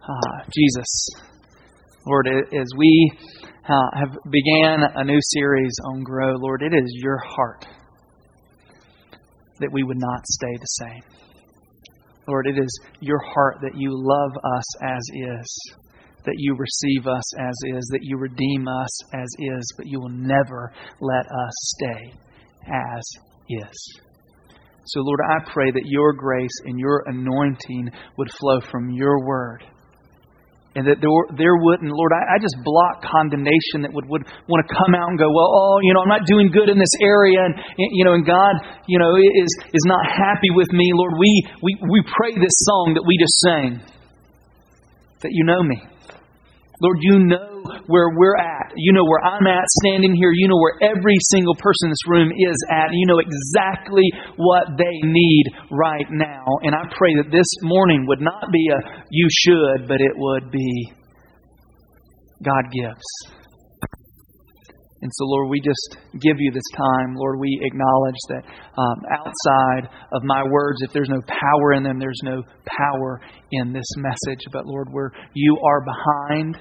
Jesus, Lord, as we have began a new series on Grow, Lord, it is your heart that we would not stay the same. Lord, it is your heart that you love us as is, that you receive us as is, that you redeem us as is, but you will never let us stay as is. So, Lord, I pray that your grace and your anointing would flow from your word. And that there wouldn't, Lord, I just block condemnation that would want to come out and go, well, I'm not doing good in this area, and God, is not happy with me. Lord, we pray this song that we just sang, that you know me. Lord, you know where we're at. You know where I'm at standing here. You know where every single person in this room is at. You know exactly what they need right now. And I pray that this morning would not be a you should, but it would be God gives. And so, Lord, we just give you this time. Lord, we acknowledge that outside of my words, if there's no power in them, there's no power in this message. But, Lord, where you are behind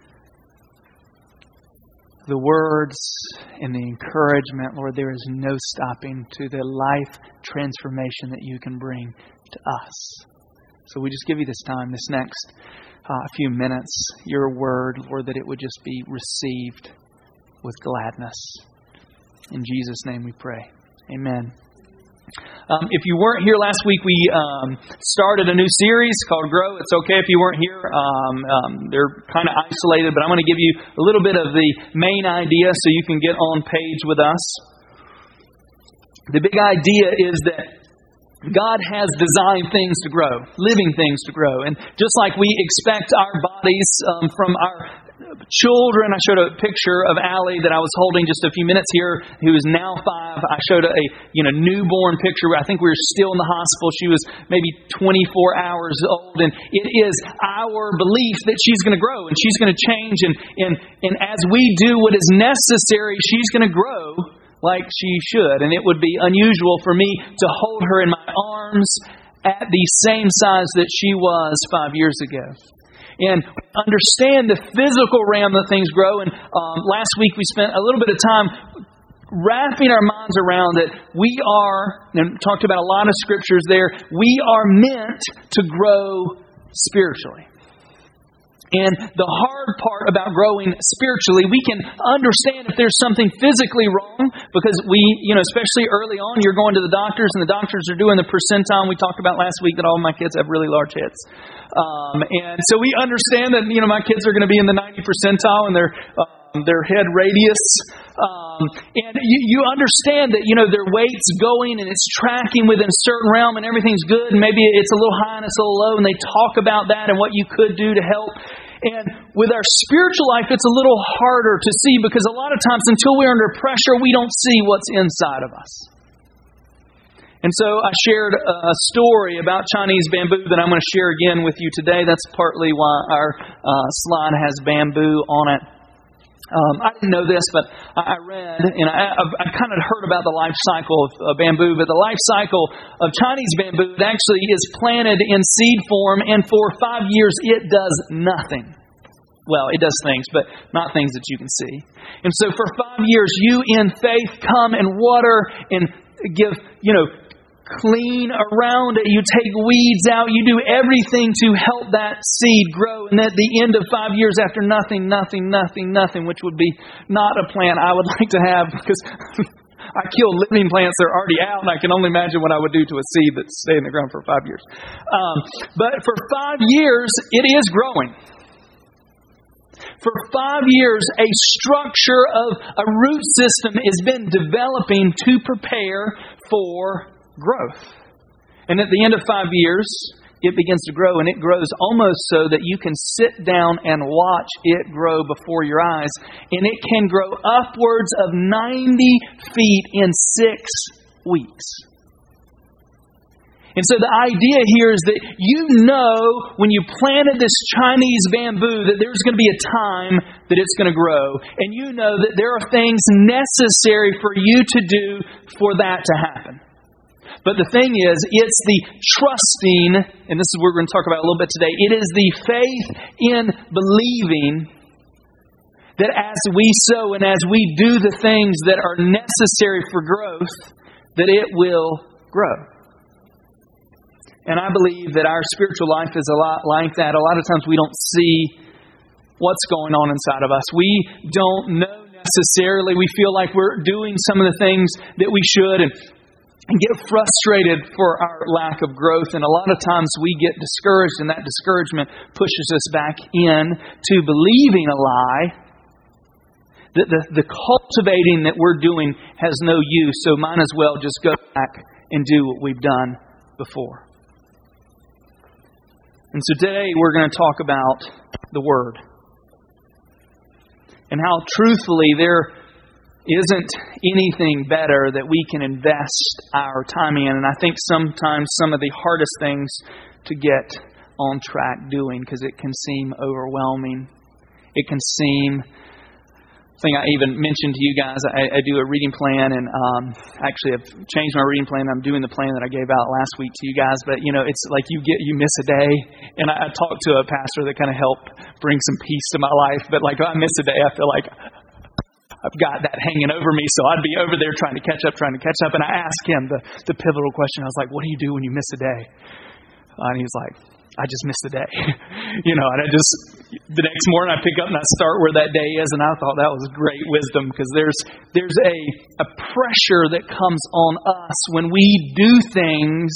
the words and the encouragement, Lord, there is no stopping to the life transformation that you can bring to us. So we just give you this time, this next few minutes, your word, Lord, that it would just be received with gladness. In Jesus' name we pray. Amen. If you weren't here last week, we started a new series called Grow. It's okay if you weren't here. They're kind of isolated, but I'm going to give you a little bit of the main idea so you can get on page with us. The big idea is that God has designed things to grow, living things to grow. And just like we expect our bodies from our children, I showed a picture of Allie that I was holding just a few minutes here, who is now 5. I showed a newborn picture. I think we were still in the hospital. She was maybe 24 hours old, and it is our belief that she's going to grow and she's going to change. And as we do what is necessary, she's going to grow like she should. And it would be unusual for me to hold her in my arms at the same size that she was 5 years ago. And understand the physical realm that things grow. And last week we spent a little bit of time wrapping our minds around that we are, and talked about a lot of scriptures there, we are meant to grow spiritually. And the hard part about growing spiritually, we can understand if there's something physically wrong, because we, especially early on, you're going to the doctors and the doctors are doing the percentile. We talked about last week that all of my kids have really large heads. And so we understand that, my kids are going to be in the 90 percentile in their head radius. And you understand that, their weight's going and it's tracking within a certain realm and everything's good. And maybe it's a little high and it's a little low, and they talk about that and what you could do to help. And with our spiritual life, it's a little harder to see, because a lot of times until we're under pressure, we don't see what's inside of us. And so I shared a story about Chinese bamboo that I'm going to share again with you today. That's partly why our slide has bamboo on it. I didn't know this, but I read, and I kind of heard about the life cycle of bamboo, but the life cycle of Chinese bamboo, it actually is planted in seed form, and for 5 years it does nothing. Well, it does things, but not things that you can see. And so for 5 years, you in faith come and water and give, clean around it. You take weeds out. You do everything to help that seed grow. And at the end of 5 years, after nothing, which would be not a plant I would like to have, because I kill living plants that are already out, and I can only imagine what I would do to a seed that's stayed in the ground for 5 years. But for 5 years, it is growing. For 5 years, a structure of a root system has been developing to prepare for growth. And at the end of 5 years, it begins to grow, and it grows almost so that you can sit down and watch it grow before your eyes. And it can grow upwards of 90 feet in 6 weeks. And so the idea here is that when you planted this Chinese bamboo, that there's going to be a time that it's going to grow. And that there are things necessary for you to do for that to happen. But the thing is, it's the trusting, and this is what we're going to talk about a little bit today. It is the faith in believing that as we sow and as we do the things that are necessary for growth, that it will grow. And I believe that our spiritual life is a lot like that. A lot of times we don't see what's going on inside of us. We don't know necessarily. We feel like we're doing some of the things that we should and get frustrated for our lack of growth. And a lot of times we get discouraged, and that discouragement pushes us back in to believing a lie. The cultivating that we're doing has no use, so might as well just go back and do what we've done before. And so today we're going to talk about the Word. And how truthfully there isn't anything better that we can invest our time in. And I think sometimes some of the hardest things to get on track doing, because it can seem overwhelming. It can seem... I think I even mentioned to you guys, I do a reading plan, and actually I've changed my reading plan. I'm doing the plan that I gave out last week to you guys. But, it's like you miss a day. And I talked to a pastor that kind of helped bring some peace to my life. But like, if I miss a day, I feel like I've got that hanging over me. So I'd be over there trying to catch up. And I asked him the pivotal question. I was like, what do you do when you miss a day? And he was like, I just missed a day. And the next morning I pick up and I start where that day is. And I thought that was great wisdom, because there's a pressure that comes on us when we do things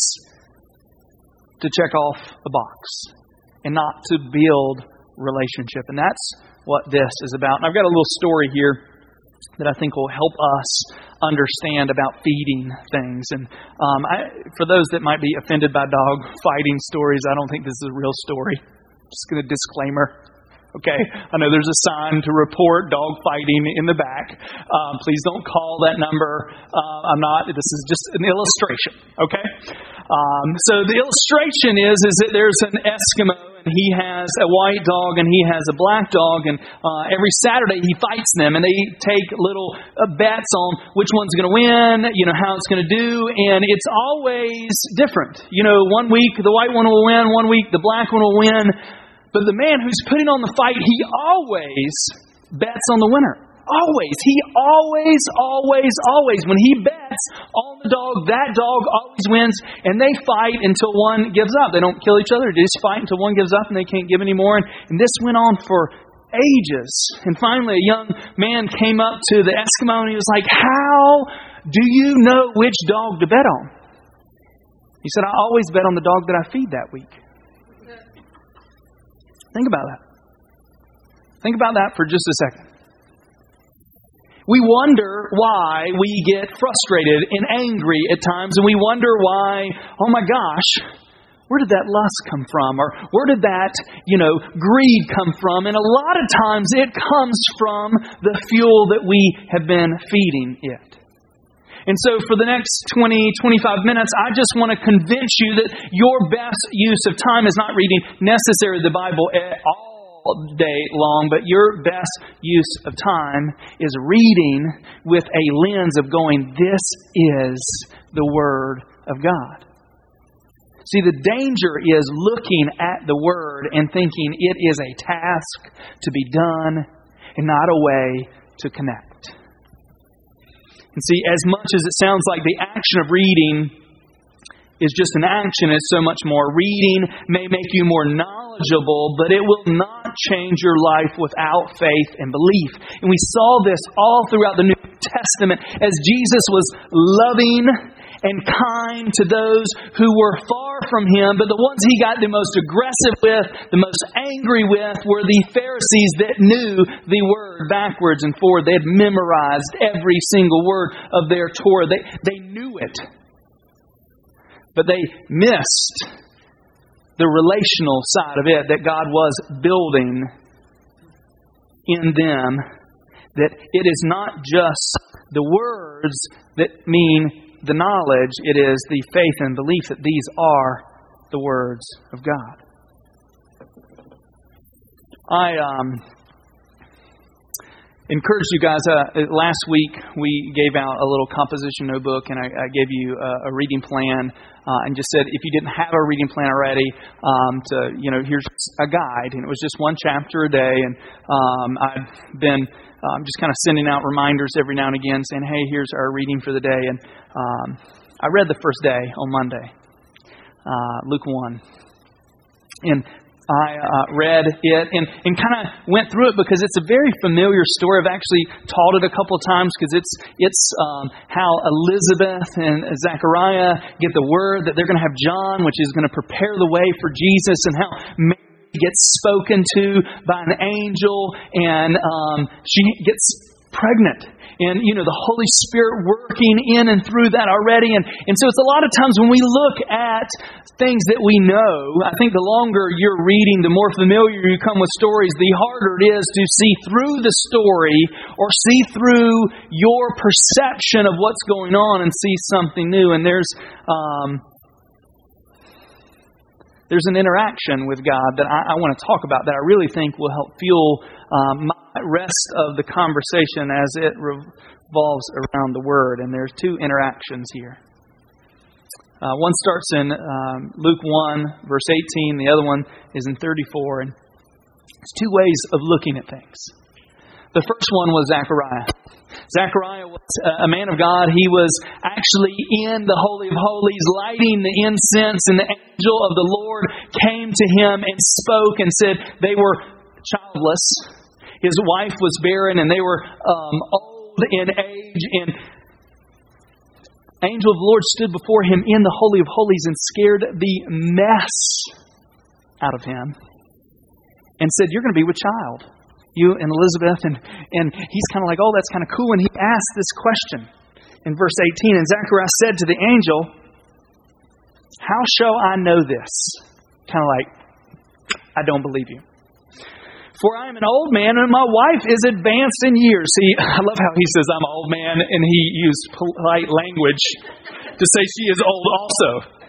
to check off a box and not to build relationship. And that's what this is about. And I've got a little story here that I think will help us understand about feeding things. And for those that might be offended by dog fighting stories, I don't think this is a real story. Just going to disclaimer. Okay, I know there's a sign to report dog fighting in the back. Please don't call that number. This is just an illustration. Okay? So the illustration is that there's an Eskimo, and he has a white dog and he has a black dog, and every Saturday he fights them, and they take little bets on which one's going to win, how it's going to do, and it's always different. 1 week the white one will win, 1 week the black one will win, but the man who's putting on the fight, he always bets on the winner. Always. He always. When he bets on the dog, that dog always wins, and they fight until one gives up. They don't kill each other. They just fight until one gives up and they can't give anymore. And this went on for ages. And finally, a young man came up to the Eskimo and he was like, how do you know which dog to bet on? He said, I always bet on the dog that I feed that week. Think about that. Think about that for just a second. We wonder why we get frustrated and angry at times, and we wonder why, oh my gosh, where did that lust come from? Or where did that, greed come from? And a lot of times it comes from the fuel that we have been feeding it. And so for the next 20, 25 minutes, I just want to convince you that your best use of time is not reading necessarily the Bible at all day long, but your best use of time is reading with a lens of going, this is the Word of God. See, the danger is looking at the Word and thinking it is a task to be done and not a way to connect. And see, as much as it sounds like the action of reading is just an action, it's so much more. Reading may make you more knowledgeable, but it will not change your life without faith and belief. And we saw this all throughout the New Testament as Jesus was loving and kind to those who were far from Him, but the ones He got the most aggressive with, the most angry with, were the Pharisees that knew the Word backwards and forward. They had memorized every single word of their Torah. They knew it. But they missed the relational side of it that God was building in them. That it is not just the words that mean the knowledge, it is the faith and belief that these are the words of God. Encourage you guys. Last week we gave out a little composition notebook, and I gave you a reading plan, and just said if you didn't have a reading plan already, here's a guide, and it was just one chapter a day. And I've been just kind of sending out reminders every now and again, saying, "Hey, here's our reading for the day." And I read the first day on Monday, Luke 1, and I read it and kind of went through it because it's a very familiar story. I've actually taught it a couple of times because it's how Elizabeth and Zechariah get the word that they're going to have John, which is going to prepare the way for Jesus, and how Mary gets spoken to by an angel, and she gets pregnant. And, the Holy Spirit working in and through that already. And so it's a lot of times when we look at things that we know, I think the longer you're reading, the more familiar you come with stories, the harder it is to see through the story or see through your perception of what's going on and see something new. And there's an interaction with God that I want to talk about that I really think will help fuel my rest of the conversation as it revolves around the Word. And there's two interactions here. One starts in Luke 1, verse 18. The other one is in 34. And it's two ways of looking at things. The first one was Zechariah. Zechariah was a man of God. He was actually in the Holy of Holies, lighting the incense, and the angel of the Lord came to him and spoke and said they were childless. His wife was barren, and they were old in age. And the angel of the Lord stood before him in the Holy of Holies and scared the mess out of him and said, "You're going to be with child, you and Elizabeth." And he's kind of like, "Oh, that's kind of cool." And he asked this question in verse 18. And Zechariah said to the angel, "How shall I know this?" Kind of like, "I don't believe you. For I am an old man and my wife is advanced in years." See, I love how he says I'm an old man, and he used polite language to say she is old also.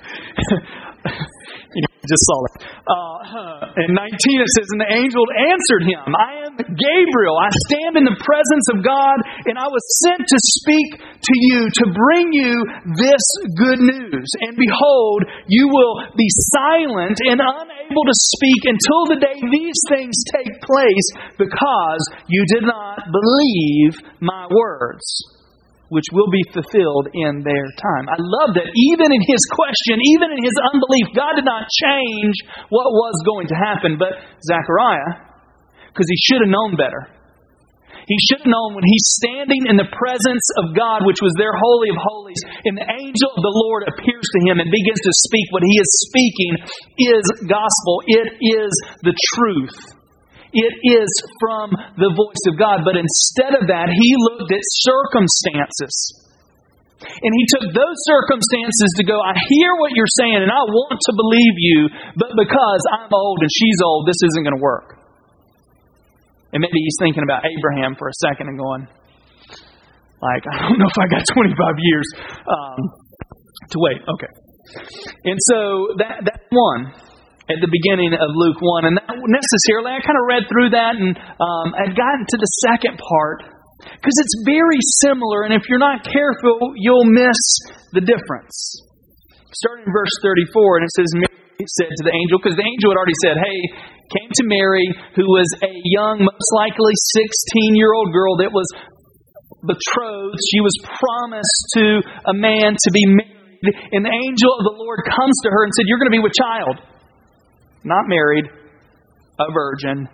Just saw it. In 19 it says, "And the angel answered him, I am Gabriel. I stand in the presence of God, and I was sent to speak to you, to bring you this good news. And behold, you will be silent and unable to speak until the day these things take place, because you did not believe my words, which will be fulfilled in their time." I love that even in his question, even in his unbelief, God did not change what was going to happen. But Zechariah, because he should have known better. He should have known when he's standing in the presence of God, which was their Holy of Holies, and the angel of the Lord appears to him and begins to speak. What he is speaking is gospel. It is the truth. It is from the voice of God. But instead of that, he looked at circumstances. And he took those circumstances to go, "I hear what you're saying and I want to believe you, but because I'm old and she's old, this isn't going to work." And maybe he's thinking about Abraham for a second and going, like, "I don't know if I got 25 years to wait." Okay. And so that's one. At the beginning of Luke 1. And not necessarily, I kind of read through that and I'd gotten to the second part because it's very similar. And if you're not careful, you'll miss the difference. Starting in verse 34, and it says, Mary said to the angel, because the angel had already said, hey, came to Mary, who was a young, most likely 16-year-old girl that was betrothed. She was promised to a man to be married. And the angel of the Lord comes to her and said, "You're going to be with child." Not married, a virgin.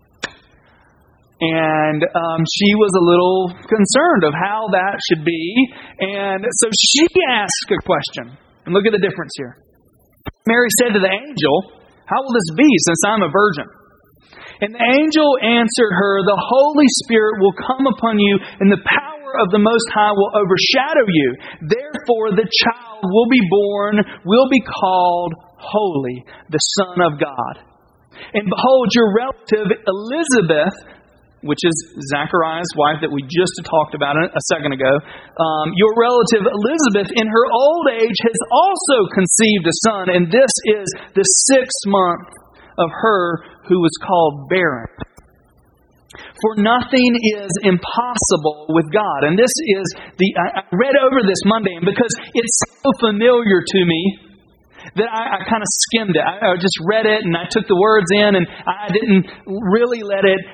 And she was a little concerned of how that should be. And so she asked a question. And look at the difference here. Mary said to the angel, "How will this be since I'm a virgin?" And the angel answered her, "The Holy Spirit will come upon you, and the power of the Most High will overshadow you. Therefore the child will be born, will be called Holy, the Son of God. And behold, your relative Elizabeth," which is Zechariah's wife that we just talked about a second ago, "your relative Elizabeth in her old age has also conceived a son, and this is the 6th month of her who was called barren." For nothing is impossible with God. And this is I read over this Monday, and because it's so familiar to me that I kind of skimmed it. I just read it and I took the words in, and I didn't really let it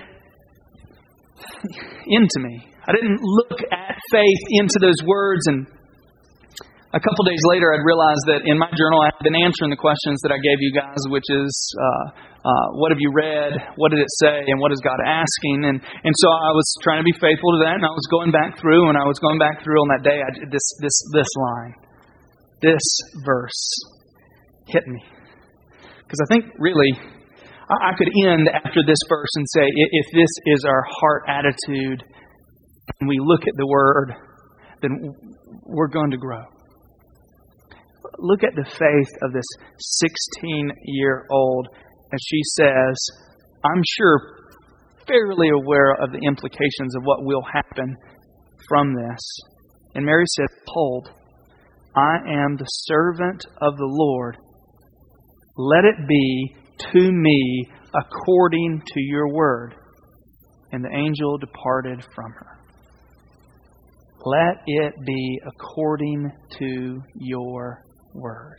into me. I didn't look at faith into those words. And a couple days later, I'd realized that in my journal, I've been answering the questions that I gave you guys, which is, what have you read? What did it say? And what is God asking? And so I was trying to be faithful to that, and I was going back through, and I was going back through on that day. This line, this verse hit me. Because I think really, I could end after this verse and say, if this is our heart attitude, and we look at the Word, then we're going to grow. Look at the faith of this 16-year-old as she says, I'm sure fairly aware of the implications of what will happen from this. And Mary said, behold, I am the servant of the Lord. Let it be to me according to your word. And the angel departed from her. Let it be according to your word.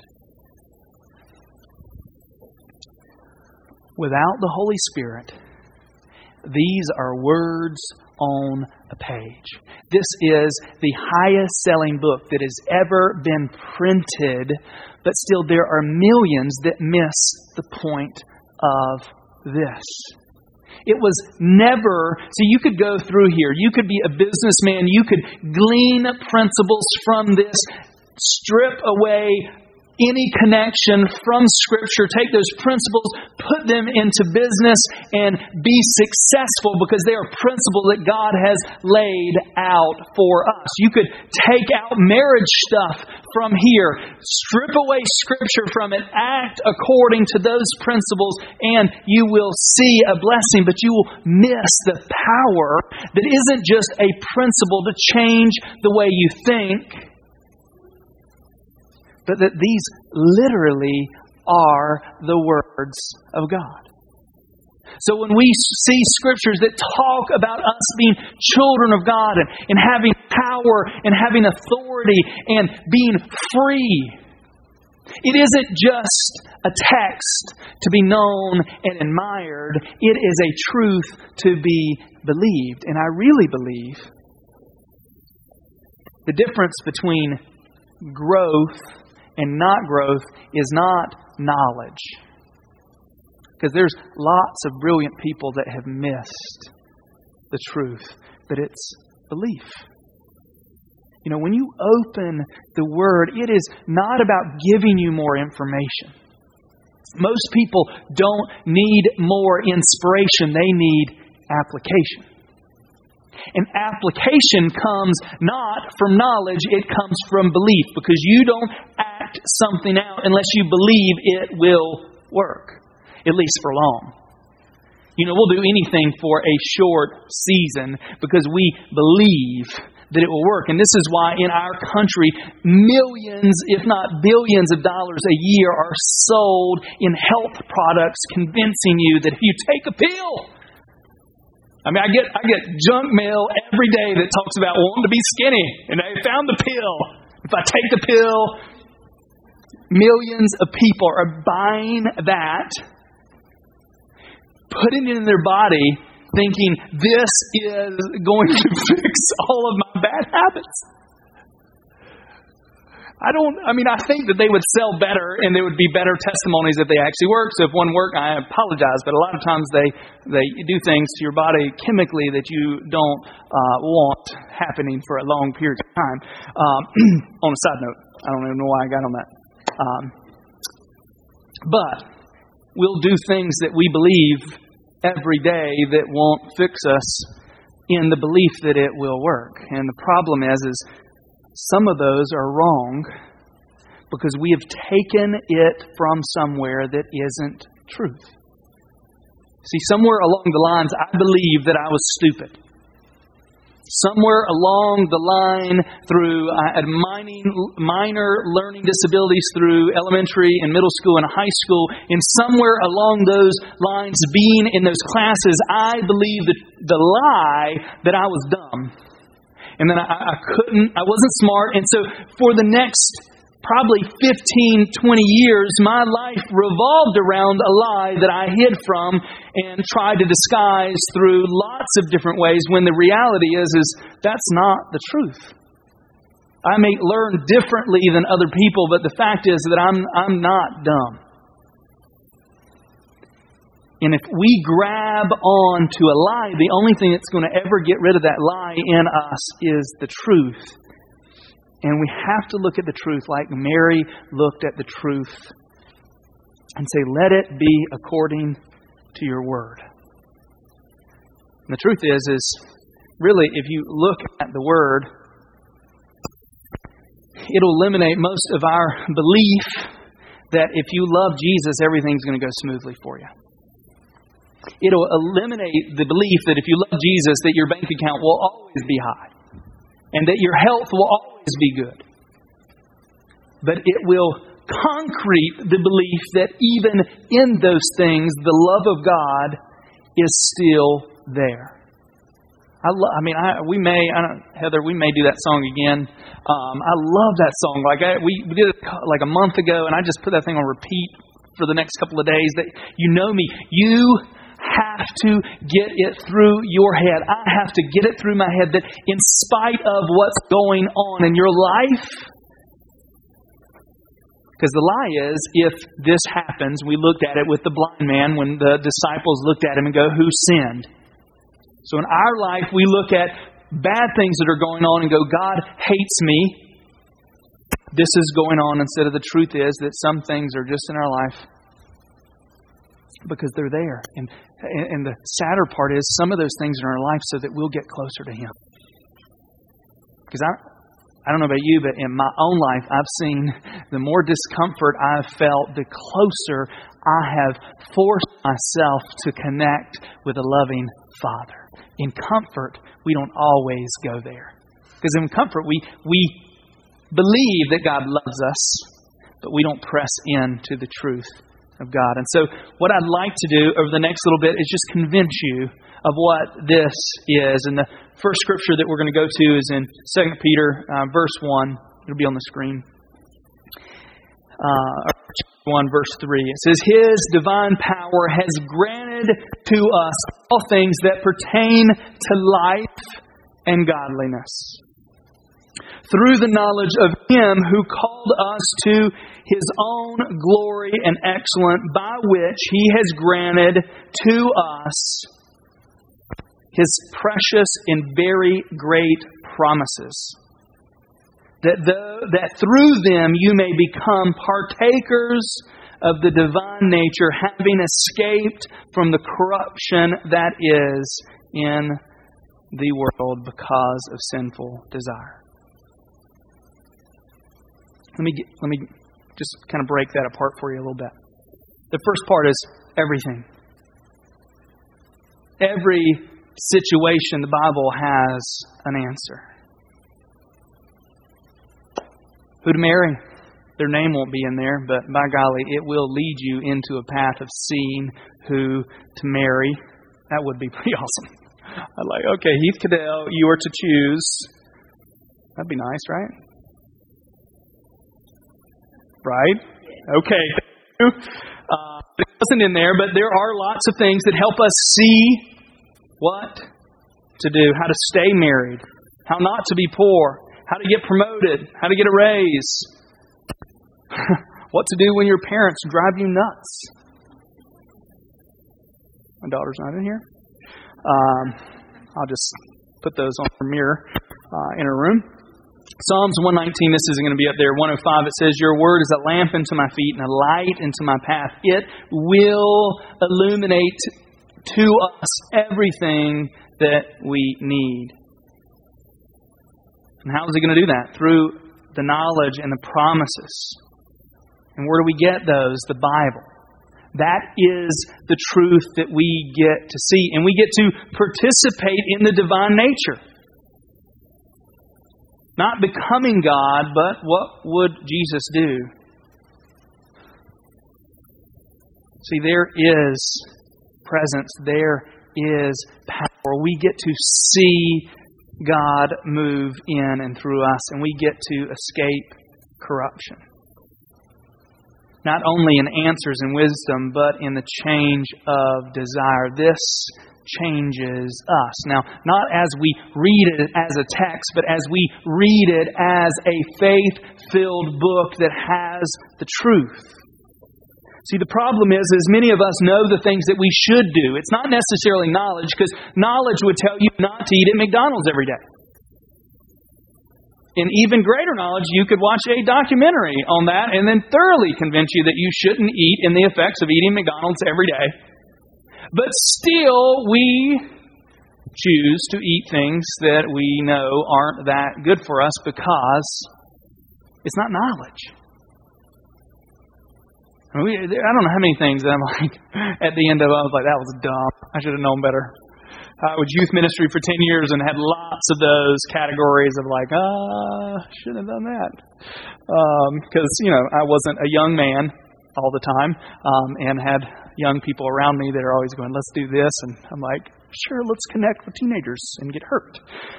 Without the Holy Spirit, these are words on a page. This is the highest selling book that has ever been printed, but still there are millions that miss the point of this. It was never, so you could go through here, you could be a businessman, you could glean principles from this, strip away any connection from Scripture, take those principles, put them into business, and be successful because they are principles that God has laid out for us. You could take out marriage stuff from here, strip away Scripture from it, act according to those principles, and you will see a blessing, but you will miss the power that isn't just a principle to change the way you think, but that these literally are the words of God. So when we see Scriptures that talk about us being children of God and having power and having authority and being free, it isn't just a text to be known and admired. It is a truth to be believed. And I really believe the difference between growth and not growth is not knowledge. Because there's lots of brilliant people that have missed the truth, but it's belief. You know, when you open the Word, it is not about giving you more information. Most people don't need more inspiration, they need application. And application comes not from knowledge, it comes from belief. Because you don't act something out unless you believe it will work. At least for long. You know, we'll do anything for a short season because we believe that it will work. And this is why in our country, millions, if not billions of dollars a year are sold in health products convincing you that if you take a pill, I mean, I get junk mail every day that talks about wanting to be skinny, and they found the pill. If I take the pill, millions of people are buying that, putting it in their body, thinking this is going to fix all of my bad habits. I think that they would sell better and there would be better testimonies if they actually work. So if one worked, I apologize. But a lot of times they do things to your body chemically that you don't want happening for a long period of time. On a side note, I don't even know why I got on that. But we'll do things that we believe every day that won't fix us in the belief that it will work. And the problem is some of those are wrong because we have taken it from somewhere that isn't truth. See, somewhere along the lines, I believed that I was stupid. Somewhere along the line, through minor learning disabilities through elementary and middle school and high school, and somewhere along those lines, being in those classes, I believed the lie that I was dumb. And then I wasn't smart. And so for the next probably 15, 20 years, my life revolved around a lie that I hid from and tried to disguise through lots of different ways, when the reality is that's not the truth. I may learn differently than other people, but the fact is that I'm not dumb. And if we grab on to a lie, the only thing that's going to ever get rid of that lie in us is the truth. And we have to look at the truth like Mary looked at the truth and say, let it be according to your word. And the truth is really, if you look at the word, it'll eliminate most of our belief that if you love Jesus, everything's going to go smoothly for you. It'll eliminate the belief that if you love Jesus, that your bank account will always be high and that your health will always be good. But it will concrete the belief that even in those things, the love of God is still there. Heather, we may do that song again. I love that song. We did it like a month ago, and I just put that thing on repeat for the next couple of days. That you know me. You have to get it through your head. I have to get it through my head that in spite of what's going on in your life, because the lie is, if this happens, we looked at it with the blind man when the disciples looked at him and go, who sinned? So in our life, we look at bad things that are going on and go, God hates me. This is going on, instead of the truth is that some things are just in our life because they're there. And the sadder part is some of those things are in our life so that we'll get closer to Him. Because I don't know about you, but in my own life, I've seen the more discomfort I've felt, the closer I have forced myself to connect with a loving Father. In comfort, we don't always go there. Because in comfort, we believe that God loves us, but we don't press into the truth of God. And so what I'd like to do over the next little bit is just convince you of what this is. And the first scripture that we're going to go to is in 2 Peter verse 1. It'll be on the screen. 1 verse 3. It says, His divine power has granted to us all things that pertain to life and godliness, through the knowledge of Him who called us to His own glory and excellence, by which He has granted to us His precious and very great promises, that through them you may become partakers of the divine nature, having escaped from the corruption that is in the world because of sinful desire. Let me just kind of break that apart for you a little bit. The first part is everything. Every situation, the Bible has an answer. Who to marry? Their name won't be in there, but by golly, it will lead you into a path of seeing who to marry. That would be pretty awesome. I'm like, okay, Heath Cadell, you are to choose. That'd be nice, right? Right? Okay. It wasn't in there, but there are lots of things that help us see what to do, how to stay married, how not to be poor, how to get promoted, how to get a raise, what to do when your parents drive you nuts. My daughter's not in here. I'll just put those on her mirror in her room. Psalms 119, this isn't going to be up there. 105, it says, Your word is a lamp unto my feet and a light into my path. It will illuminate to us everything that we need. And how is He going to do that? Through the knowledge and the promises. And where do we get those? The Bible. That is the truth that we get to see. And we get to participate in the divine nature. Not becoming God, but what would Jesus do? See, there is presence. There is power. We get to see God move in and through us, and we get to escape corruption. Not only in answers and wisdom, but in the change of desire. This changes us. Now, not as we read it as a text, but as we read it as a faith-filled book that has the truth. See, the problem is many of us know the things that we should do. It's not necessarily knowledge, because knowledge would tell you not to eat at McDonald's every day. In even greater knowledge, you could watch a documentary on that and then thoroughly convince you that you shouldn't eat in the effects of eating McDonald's every day. But still, we choose to eat things that we know aren't that good for us because it's not knowledge. I don't know how many things that I'm like, at the end of it, I was like, that was dumb. I should have known better. I was youth ministry for 10 years and had lots of those categories of like, shouldn't have done that. Because, I wasn't a young man all the time and had young people around me that are always going, let's do this. And I'm like, sure, let's connect with teenagers and get hurt.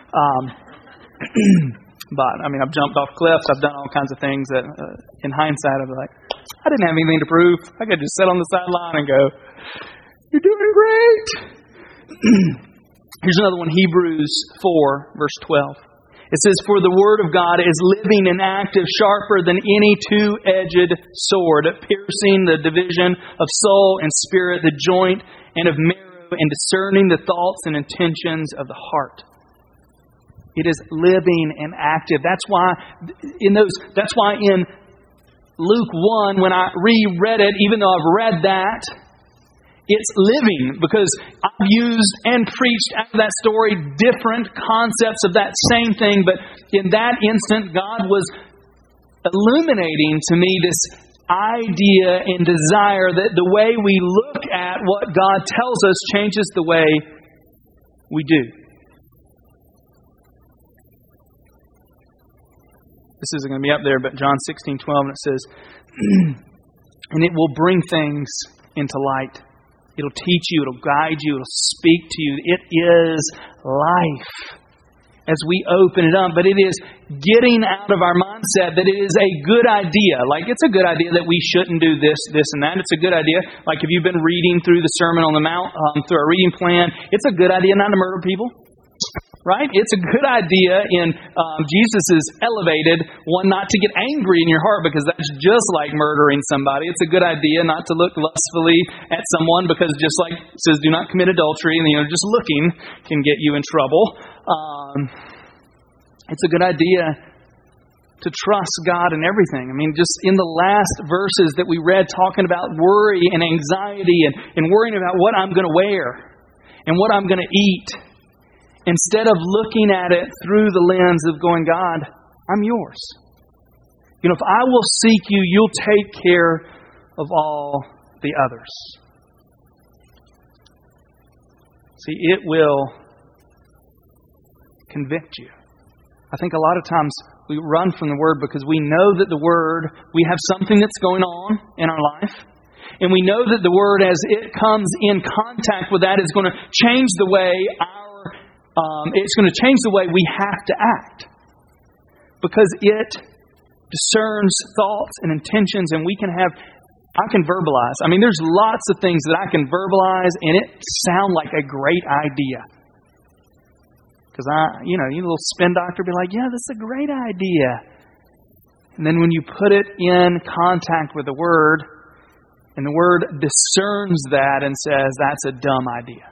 But, I've jumped off cliffs. I've done all kinds of things that, in hindsight, I'm like, I didn't have anything to prove. I could just sit on the sideline and go, you're doing great. Here's another one, Hebrews 4, verse 12. It says, for the word of God is living and active, sharper than any two-edged sword, piercing the division of soul and spirit, the joint and of marrow, and discerning the thoughts and intentions of the heart. It is living and active. That's why in Luke 1, when I reread it, even though I've read that, it's living, because I've used and preached out of that story different concepts of that same thing. But in that instant, God was illuminating to me this idea and desire that the way we look at what God tells us changes the way we do. This isn't going to be up there, but John 16:12, and it says, and it will bring things into light. It'll teach you, it'll guide you, it'll speak to you. It is life as we open it up. But it is getting out of our mindset that it is a good idea. Like, it's a good idea that we shouldn't do this, this, and that. It's a good idea. Like, if you've been reading through the Sermon on the Mount, through our reading plan, it's a good idea not to murder people. Right? It's a good idea in Jesus' elevated one not to get angry in your heart, because that's just like murdering somebody. It's a good idea not to look lustfully at someone, because just like it says, do not commit adultery, and just looking can get you in trouble. It's a good idea to trust God in everything. Just in the last verses that we read, talking about worry and anxiety and worrying about what I'm going to wear and what I'm going to eat. Instead of looking at it through the lens of going, God, I'm yours. If I will seek you, you'll take care of all the others. See, it will convict you. I think a lot of times we run from the Word because we know that the Word, we have something that's going on in our life. And we know that the Word, as it comes in contact with that, is going to change the way it's going to change the way we have to act, because it discerns thoughts and intentions, and I can verbalize. There's lots of things that I can verbalize, and it sound like a great idea. Because you little spin doctor be like, yeah, this is a great idea. And then when you put it in contact with the Word, and the Word discerns that and says, that's a dumb idea.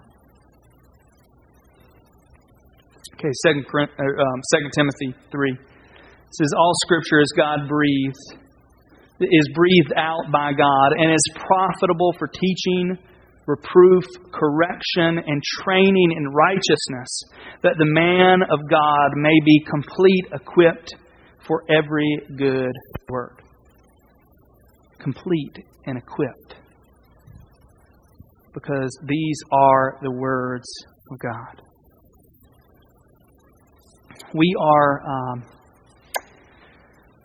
Okay, 2 Timothy 3. It says, all Scripture is God-breathed, is breathed out by God, and is profitable for teaching, reproof, correction, and training in righteousness, that the man of God may be complete, equipped for every good work. Complete and equipped. Because these are the words of God. We are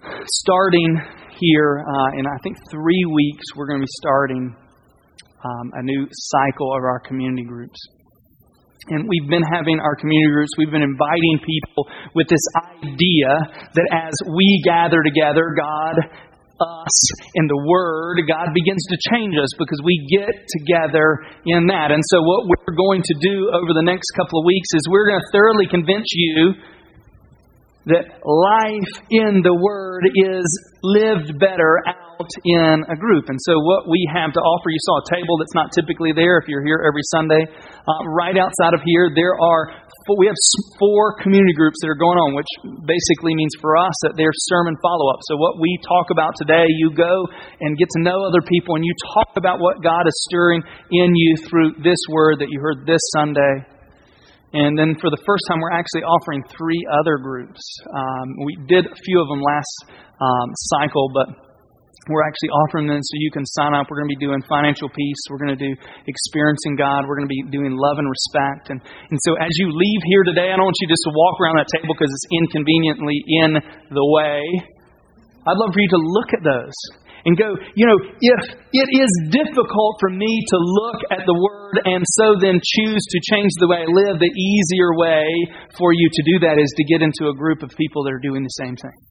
Starting here in, I think, 3 weeks, we're going to be starting a new cycle of our community groups. And we've been having our community groups, we've been inviting people with this idea that as we gather together, God, us, and the Word, God begins to change us because we get together in that. And so what we're going to do over the next couple of weeks is we're going to thoroughly convince you that life in the Word is lived better out in a group. And so what we have to offer, you saw a table that's not typically there if you're here every Sunday. Right outside of here, we have 4 community groups that are going on, which basically means for us that they're sermon follow-up. So what we talk about today, you go and get to know other people and you talk about what God is stirring in you through this word that you heard this Sunday. And then for the first time, we're actually offering 3 other groups. We did a few of them last cycle, but we're actually offering them so you can sign up. We're going to be doing financial peace. We're going to do experiencing God. We're going to be doing love and respect. And so as you leave here today, I don't want you just to walk around that table because it's inconveniently in the way. I'd love for you to look at those and go, if it is difficult for me to look at the Word and so then choose to change the way I live, the easier way for you to do that is to get into a group of people that are doing the same thing.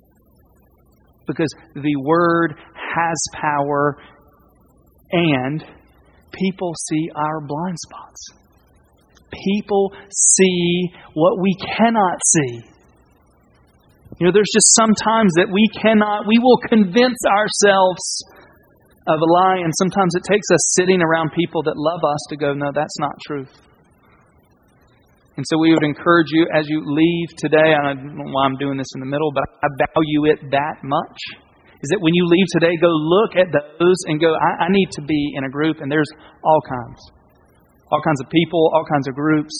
Because the Word has power and people see our blind spots. People see what we cannot see. There's just some times that we will convince ourselves of a lie, and sometimes it takes us sitting around people that love us to go, no, that's not truth. And so we would encourage you as you leave today, I don't know why I'm doing this in the middle, but I value it that much, is that when you leave today, go look at those and go, I need to be in a group, and there's all kinds of people, all kinds of groups.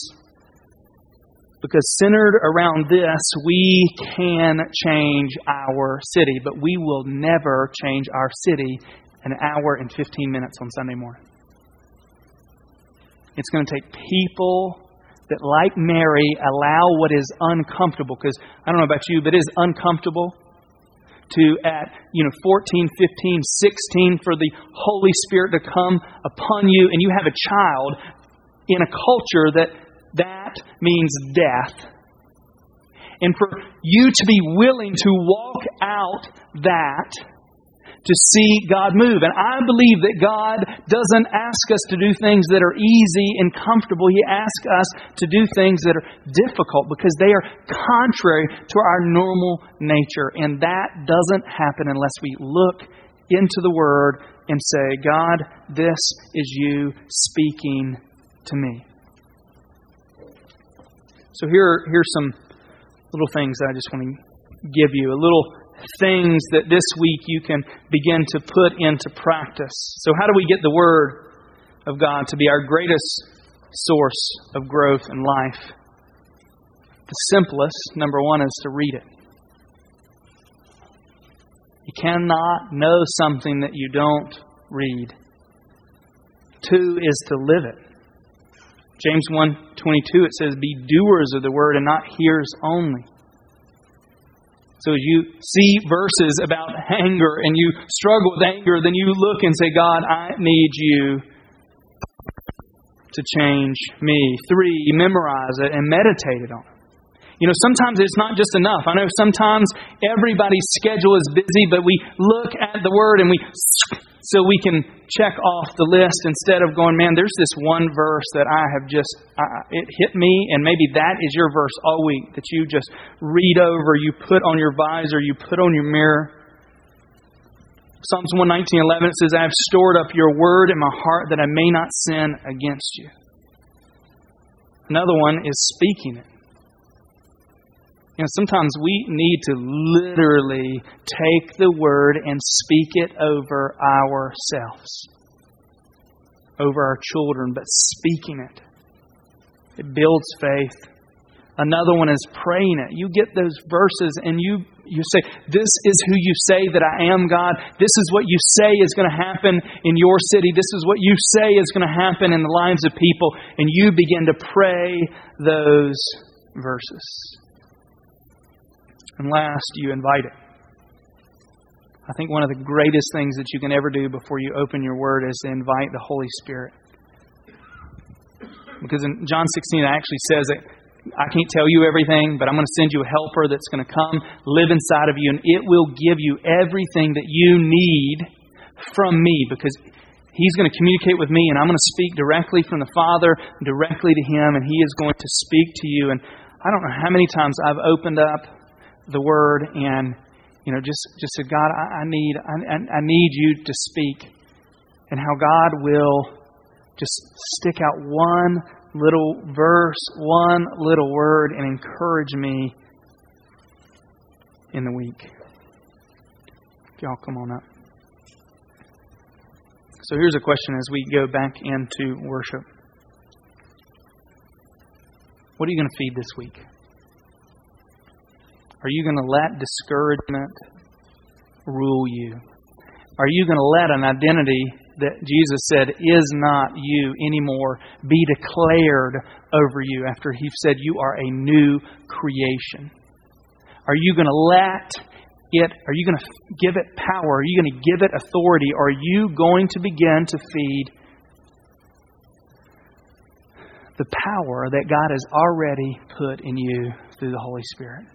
Because centered around this, we can change our city, but we will never change our city an hour and 15 minutes on Sunday morning. It's going to take people that, like Mary, allow what is uncomfortable. Because I don't know about you, but it is uncomfortable to at 14, 15, 16 for the Holy Spirit to come upon you, and you have a child in a culture that means death. And for you to be willing to walk out that to see God move. And I believe that God doesn't ask us to do things that are easy and comfortable. He asks us to do things that are difficult because they are contrary to our normal nature. And that doesn't happen unless we look into the Word and say, God, this is you speaking to me. So here's some little things that I just want to give you. Little things that this week you can begin to put into practice. So how do we get the Word of God to be our greatest source of growth in life? The simplest, number one, is to read it. You cannot know something that you don't read. 2 is to live it. James 1:22, it says, be doers of the word and not hearers only. So as you see verses about anger and you struggle with anger, then you look and say, God, I need you to change me. 3, memorize it and meditate it on. Sometimes it's not just enough. I know sometimes everybody's schedule is busy, but we look at the Word and so we can check off the list instead of going, man, there's this one verse that I have it hit me, and maybe that is your verse all week that you just read over, you put on your visor, you put on your mirror. Psalms 119:11, it says, I have stored up your word in my heart that I may not sin against you. Another one is speaking it. Sometimes we need to literally take the Word and speak it over ourselves, over our children, but speaking it. It builds faith. Another one is praying it. You get those verses and you say, this is who you say that I am, God. This is what you say is going to happen in your city. This is what you say is going to happen in the lives of people. And you begin to pray those verses. And last, you invite it. I think one of the greatest things that you can ever do before you open your Word is to invite the Holy Spirit. Because in John 16 it actually says that I can't tell you everything, but I'm going to send you a helper that's going to come, live inside of you, and it will give you everything that you need from me, because He's going to communicate with me, and I'm going to speak directly from the Father, directly to Him, and He is going to speak to you. And I don't know how many times I've opened up the Word and just said, God, I need you to speak, and how God will just stick out one little verse, one little word, and encourage me in the week. Y'all come on up. So here's a question as we go back into worship. What are you going to feed this week? Are you going to let discouragement rule you? Are you going to let an identity that Jesus said is not you anymore be declared over you after He said you are a new creation? Are you going to let it, are you going to give it power? Are you going to give it authority? Or are you going to begin to feed the power that God has already put in you through the Holy Spirit?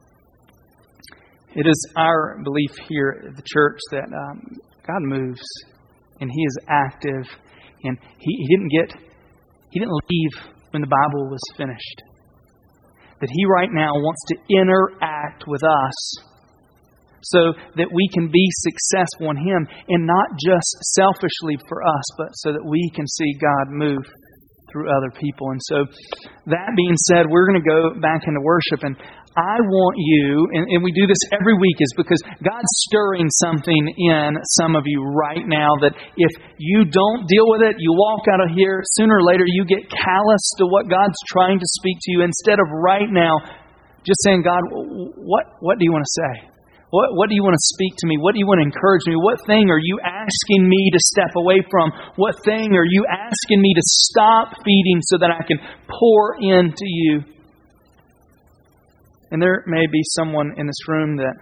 It is our belief here at the church that God moves and He is active, and He didn't leave when the Bible was finished. That He right now wants to interact with us so that we can be successful in Him, and not just selfishly for us, but so that we can see God move through other people. And so, that being said, we're going to go back into worship, and I want you, and we do this every week, is because God's stirring something in some of you right now that if you don't deal with it, you walk out of here, sooner or later you get callous to what God's trying to speak to you, instead of right now just saying, God, what do you want to say? What do you want to speak to me? What do you want to encourage me? What thing are you asking me to step away from? What thing are you asking me to stop feeding so that I can pour into you? And there may be someone in this room that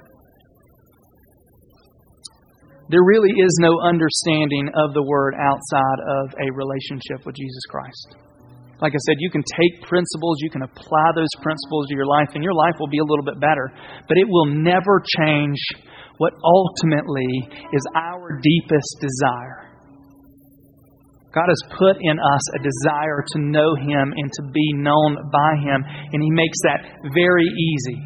there really is no understanding of the Word outside of a relationship with Jesus Christ. Like I said, you can take principles, you can apply those principles to your life, and your life will be a little bit better. But it will never change what ultimately is our deepest desire. God has put in us a desire to know Him and to be known by Him, and He makes that very easy.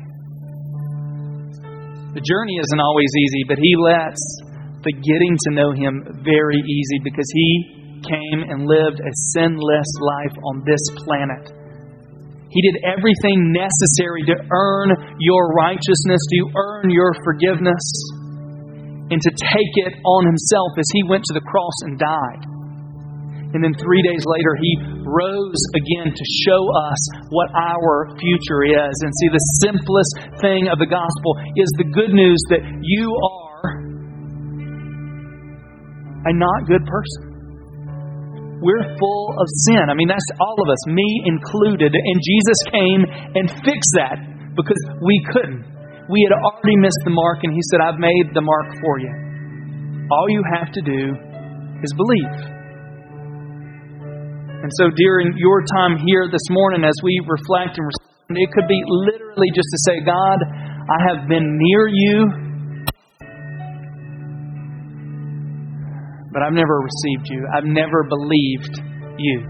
The journey isn't always easy, but He lets the getting to know Him very easy, because He came and lived a sinless life on this planet. He did everything necessary to earn your righteousness, to earn your forgiveness, and to take it on Himself as He went to the cross and died. And then 3 days later, He rose again to show us what our future is. And see, the simplest thing of the gospel is the good news that you are a not good person. We're full of sin. I mean, that's all of us, me included. And Jesus came and fixed that because we couldn't. We had already missed the mark, and He said, I've made the mark for you. All you have to do is believe. And so during your time here this morning, as we reflect and respond, it could be literally just to say, God, I have been near you, but I've never received you. I've never believed you.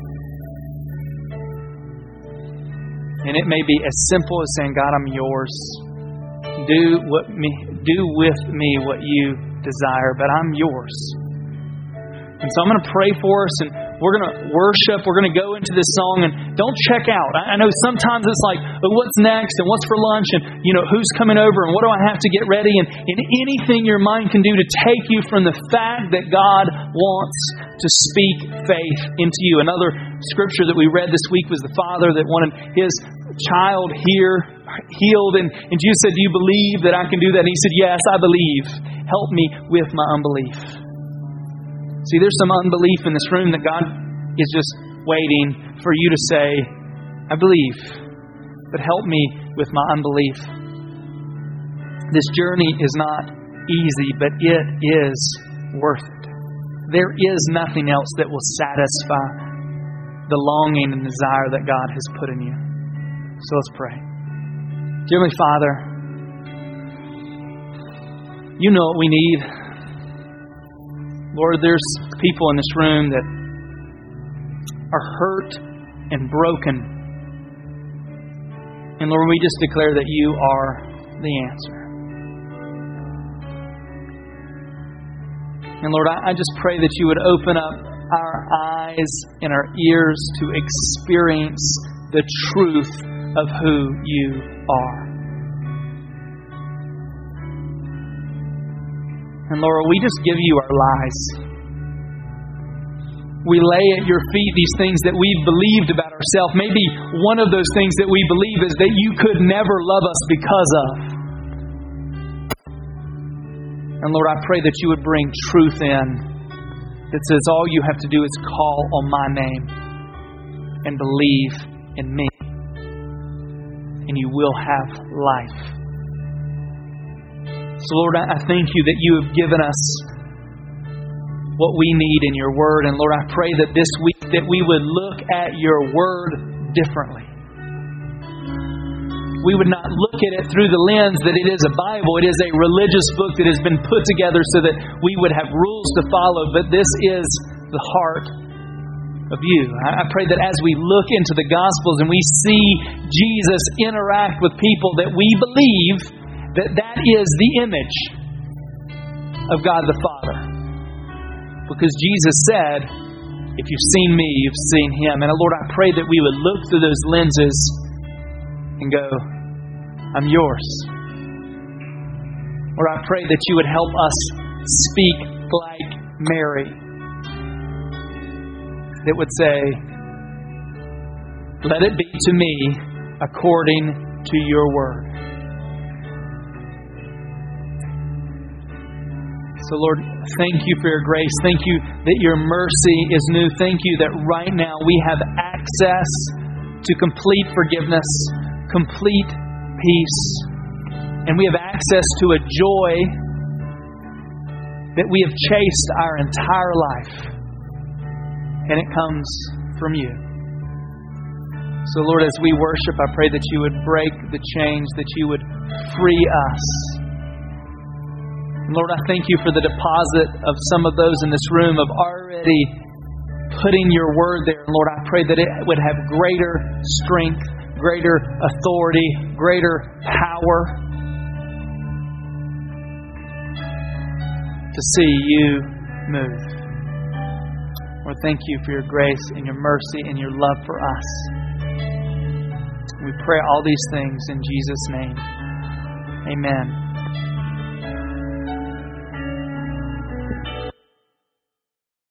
And it may be as simple as saying, God, I'm yours. Do with me what you desire, but I'm yours. And so I'm going to pray for us, and we're going to worship. We're going to go into this song, and don't check out. I know sometimes it's like, oh, what's next, and what's for lunch, and who's coming over, and what do I have to get ready, and anything your mind can do to take you from the fact that God wants to speak faith into you. Another scripture that we read this week was the father that wanted his child here healed, and Jesus said, do you believe that I can do that? And he said, yes, I believe. Help me with my unbelief. See, there's some unbelief in this room that God is just waiting for you to say, I believe, but help me with my unbelief. This journey is not easy, but it is worth it. There is nothing else that will satisfy the longing and desire that God has put in you. So let's pray. Dear Heavenly Father, You know what we need. Lord, there's people in this room that are hurt and broken. And Lord, we just declare that You are the answer. And Lord, I just pray that You would open up our eyes and our ears to experience the truth of who You are. And Lord, we just give You our lives. We lay at Your feet these things that we've believed about ourselves. Maybe one of those things that we believe is that You could never love us because of. And Lord, I pray that You would bring truth in that says all you have to do is call on My name and believe in Me, and you will have life. So Lord, I thank You that You have given us what we need in Your Word. And Lord, I pray that this week that we would look at Your Word differently. We would not look at it through the lens that it is a Bible. It is a religious book that has been put together so that we would have rules to follow. But this is the heart of You. I pray that as we look into the Gospels and we see Jesus interact with people, that we believe that that is the image of God the Father. Because Jesus said, if you've seen Me, you've seen Him. And Lord, I pray that we would look through those lenses and go, I'm Yours. Lord, I pray that You would help us speak like Mary, that would say, let it be to me according to Your Word. So Lord, thank You for Your grace. Thank You that Your mercy is new. Thank You that right now we have access to complete forgiveness, complete peace, and we have access to a joy that we have chased our entire life, and it comes from You. So Lord, as we worship, I pray that You would break the chains, that You would free us. And Lord, I thank You for the deposit of some of those in this room of already putting Your Word there. And Lord, I pray that it would have greater strength, greater authority, greater power to see You move. Lord, thank You for Your grace and Your mercy and Your love for us. We pray all these things in Jesus' name. Amen.